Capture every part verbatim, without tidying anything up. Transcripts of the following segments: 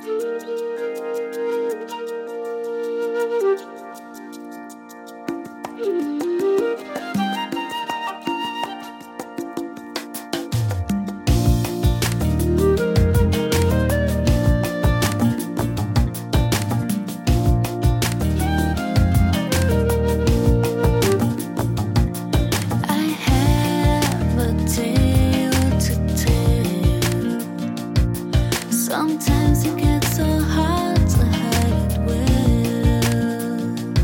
Sometimes it gets so hard to hide it well.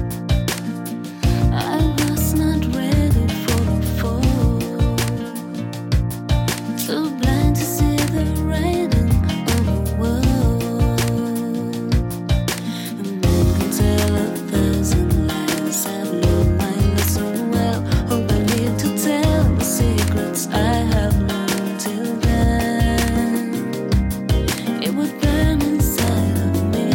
I was not ready for the fall, too blind to see the writing on the wall. A man can tell a thousand lies. I've learned my lesson well. Hope I need to tell the secrets I have learned till then. It would burn inside of me.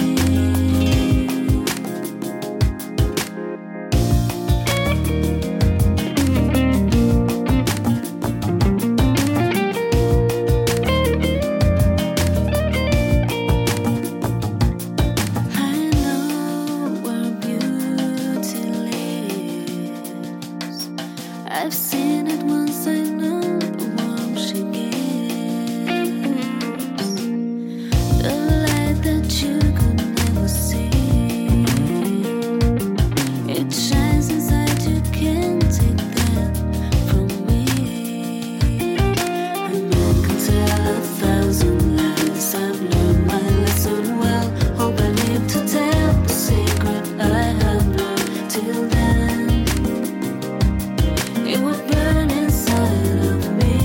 I know where beauty lives. I've seen it once, I know the warmth she gives. The light that you could never see, it shines inside, you can't take that from me. A man can tell a thousand lies. I've learned my lesson well. Hope I live to tell the secret I have learned till then. It would burn inside of me.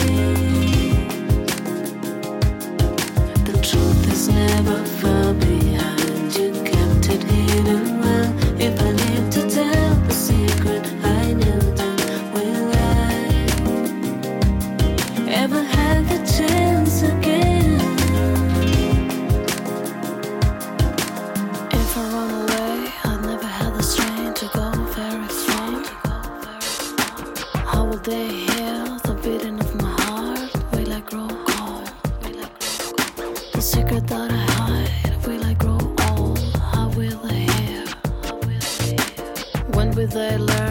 The truth is never far behind. You kept it hidden well. If I live to tell the secret I knew, then will I ever have the chance again? If I run away, I'd never have the strength to go very strong. How will they hear the beating of my heart? Will I grow cold? The secret that I hide, will I grow old? How will they hear? When will they learn?